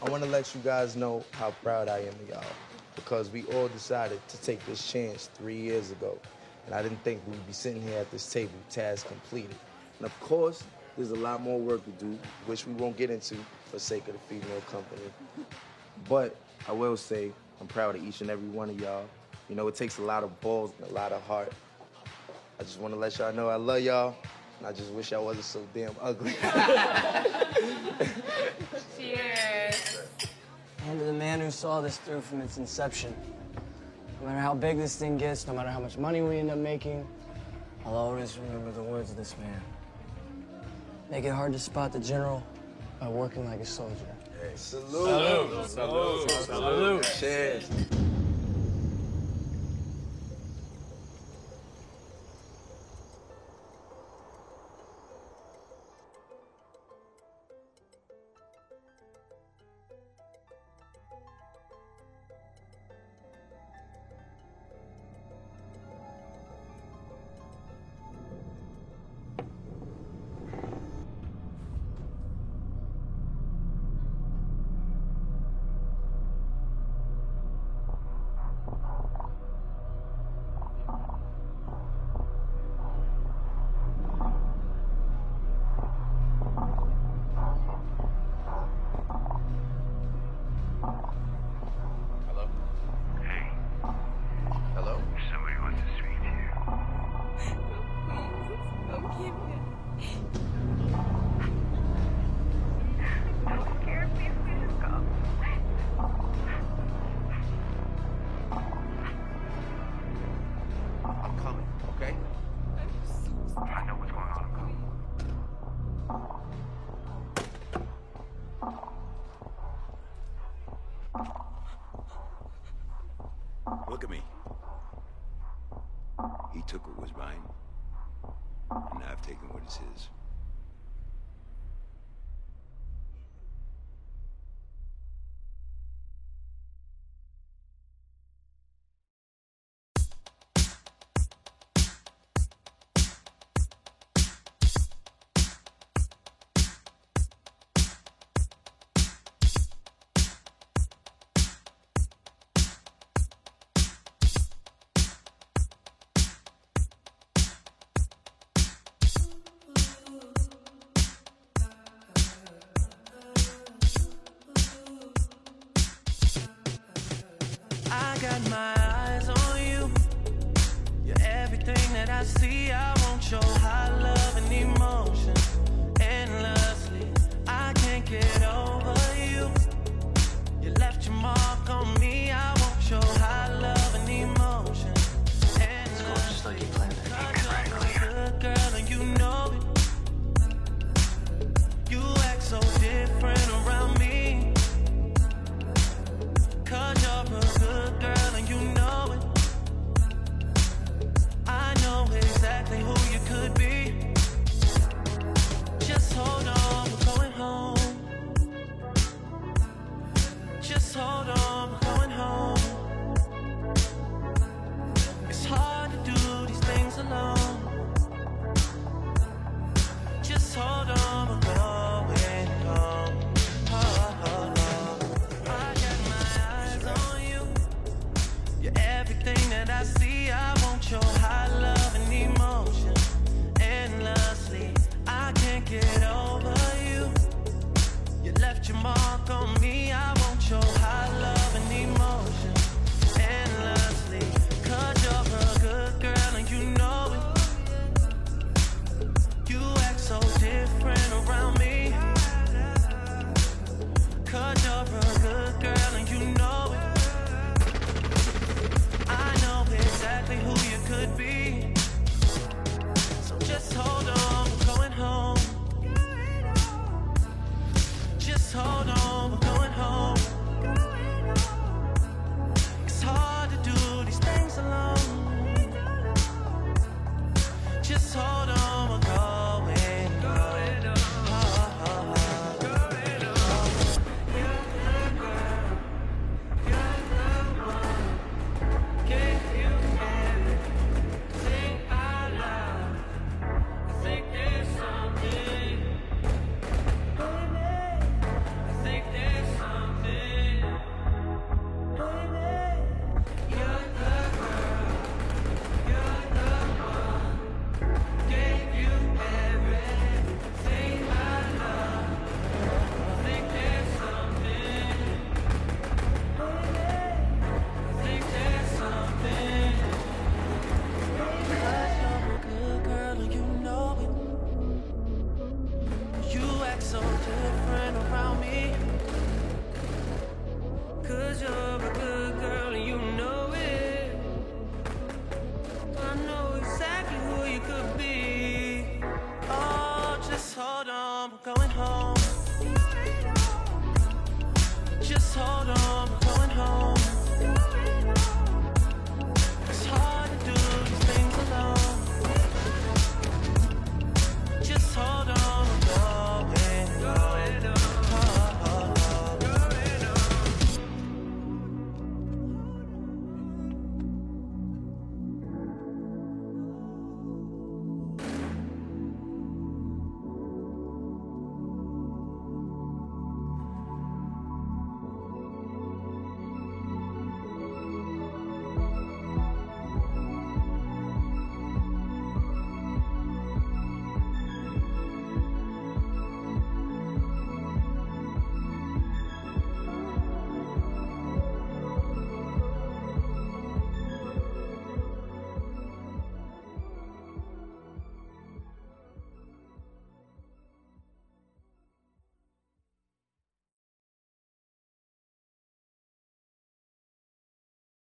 I want to let you guys know how proud I am of y'all because we all decided to take this chance 3 years ago. And I didn't think we'd be sitting here at this table, task completed. And of course, there's a lot more work to do, which we won't get into for sake of the female company. But I will say, I'm proud of each and every one of y'all. You know, it takes a lot of balls and a lot of heart. I just want to let y'all know I love y'all, and I just wish I wasn't so damn ugly. Cheers. And to the man who saw this through from its inception. No matter how big this thing gets, no matter how much money we end up making, I'll always remember the words of this man. Make it hard to spot the general by working like a soldier. Hey, salute. Salute. Salute. Cheers. Look at me. He took what was mine, and I've taken what is his. I got my eyes on you. You're everything that I see. I want your high love and emotion endlessly. I can't get over you. You left your mark on me. I want your high love and emotion endlessly. Just like you planned it. Good girl, and you know it. You act so different around me. 'Cause you're a good girl and you know it. I know exactly who you could be. Just hold on, we're going home. Just hold on, we're going home.